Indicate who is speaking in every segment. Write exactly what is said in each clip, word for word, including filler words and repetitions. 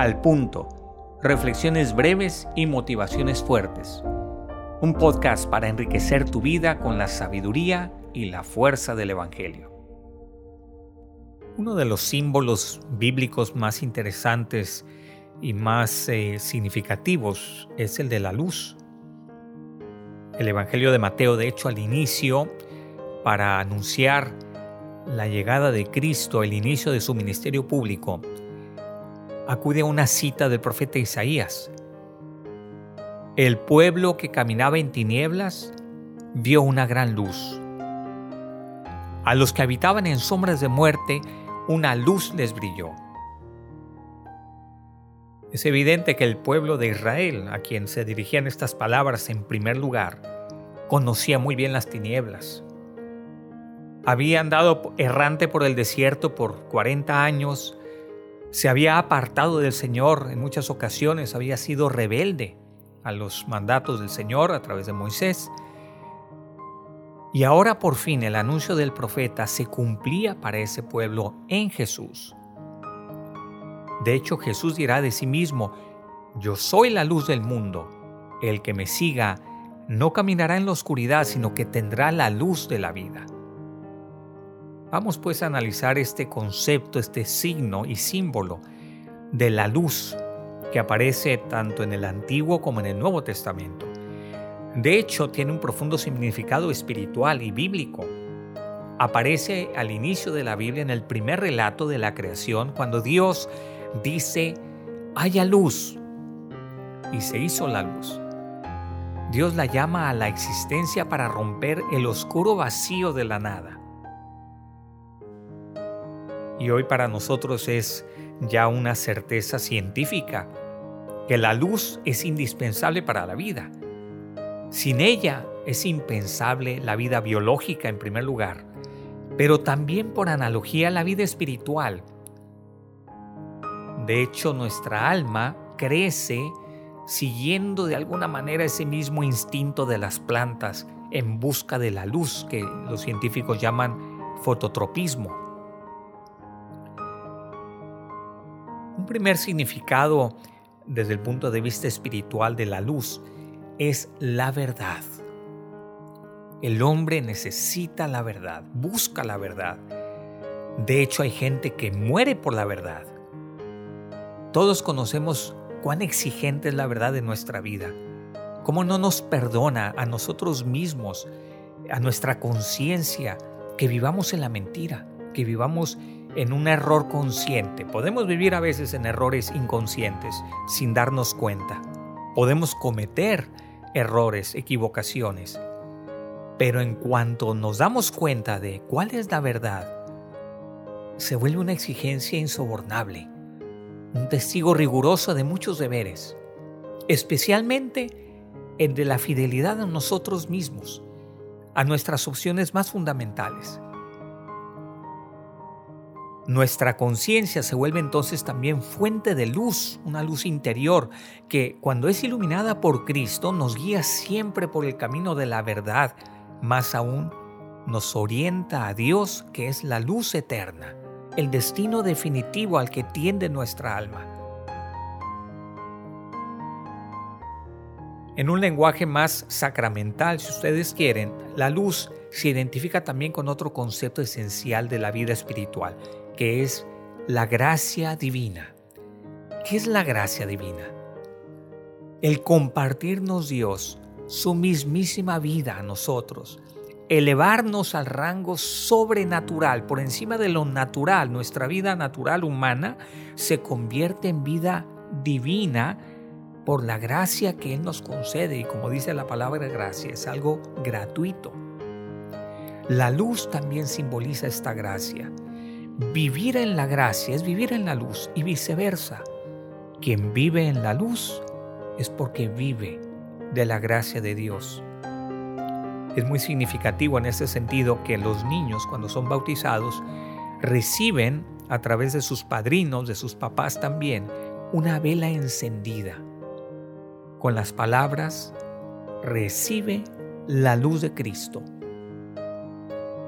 Speaker 1: Al punto, reflexiones breves y motivaciones fuertes. Un podcast para enriquecer tu vida con la sabiduría y la fuerza del Evangelio. Uno de los símbolos bíblicos más interesantes y más eh, significativos es el de la luz. El Evangelio de Mateo, de hecho, al inicio, para anunciar la llegada de Cristo, el inicio de su ministerio público, acude a una cita del profeta Isaías. El pueblo que caminaba en tinieblas vio una gran luz. A los que habitaban en sombras de muerte, una luz les brilló. Es evidente que el pueblo de Israel, a quien se dirigían estas palabras en primer lugar, conocía muy bien las tinieblas. Había andado errante por el desierto por cuarenta años, se había apartado del Señor en muchas ocasiones, había sido rebelde a los mandatos del Señor a través de Moisés. Y ahora por fin el anuncio del profeta se cumplía para ese pueblo en Jesús. De hecho, Jesús dirá de sí mismo: yo soy la luz del mundo. El que me siga no caminará en la oscuridad, sino que tendrá la luz de la vida. Vamos pues a analizar este concepto, este signo y símbolo de la luz que aparece tanto en el Antiguo como en el Nuevo Testamento. De hecho, tiene un profundo significado espiritual y bíblico. Aparece al inicio de la Biblia en el primer relato de la creación, cuando Dios dice: haya luz, y se hizo la luz. Dios la llama a la existencia para romper el oscuro vacío de la nada. Y hoy para nosotros es ya una certeza científica que la luz es indispensable para la vida. Sin ella es impensable la vida biológica en primer lugar, pero también por analogía la vida espiritual. De hecho, nuestra alma crece siguiendo de alguna manera ese mismo instinto de las plantas en busca de la luz que los científicos llaman fototropismo. Un primer significado desde el punto de vista espiritual de la luz es la verdad. El hombre necesita la verdad, busca la verdad. De hecho, hay gente que muere por la verdad. Todos conocemos cuán exigente es la verdad en nuestra vida, cómo no nos perdona a nosotros mismos, a nuestra conciencia, que vivamos en la mentira, que vivamos en un error consciente. Podemos vivir a veces en errores inconscientes sin darnos cuenta. Podemos cometer errores, equivocaciones. Pero en cuanto nos damos cuenta de cuál es la verdad, se vuelve una exigencia insobornable. Un testigo riguroso de muchos deberes, especialmente el de la fidelidad a nosotros mismos, a nuestras opciones más fundamentales. Nuestra conciencia se vuelve entonces también fuente de luz, una luz interior que, cuando es iluminada por Cristo, nos guía siempre por el camino de la verdad, más aún nos orienta a Dios, que es la luz eterna, el destino definitivo al que tiende nuestra alma. En un lenguaje más sacramental, si ustedes quieren, la luz se identifica también con otro concepto esencial de la vida espiritual, que es la gracia divina. ¿Qué es la gracia divina? El compartirnos Dios, su mismísima vida a nosotros, elevarnos al rango sobrenatural, por encima de lo natural. Nuestra vida natural humana se convierte en vida divina por la gracia que Él nos concede, y como dice la palabra gracia, es algo gratuito. La luz también simboliza esta gracia. Vivir en la gracia es vivir en la luz y viceversa. Quien vive en la luz es porque vive de la gracia de Dios. Es muy significativo en ese sentido que los niños, cuando son bautizados, reciben a través de sus padrinos, de sus papás también, una vela encendida con las palabras: recibe la luz de Cristo.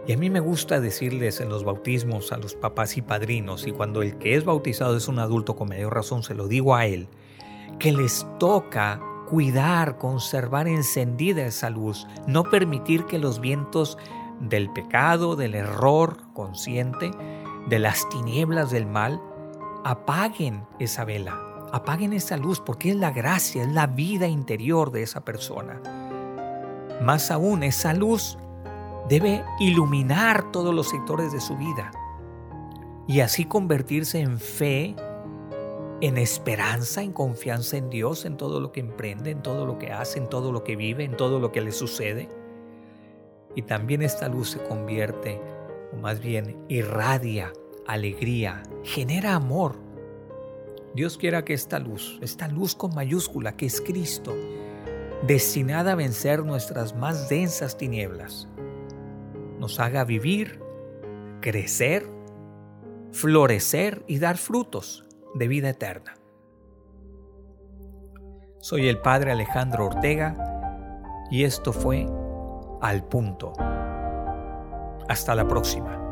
Speaker 1: Y a mí me gusta decirles en los bautismos a los papás y padrinos, y cuando el que es bautizado es un adulto con mayor razón, se lo digo a él, que les toca cuidar, conservar encendida esa luz, no permitir que los vientos del pecado, del error consciente, de las tinieblas del mal, apaguen esa vela, apaguen esa luz, porque es la gracia, es la vida interior de esa persona. Más aún, esa luz debe iluminar todos los sectores de su vida y así convertirse en fe, en esperanza, en confianza en Dios, en todo lo que emprende, en todo lo que hace, en todo lo que vive, en todo lo que le sucede. Y también esta luz se convierte, o más bien irradia alegría, genera amor. Dios quiera que esta luz, esta luz con mayúscula que es Cristo, destinada a vencer nuestras más densas tinieblas, nos haga vivir, crecer, florecer y dar frutos de vida eterna. Soy el Padre Alejandro Ortega y esto fue Al Punto. Hasta la próxima.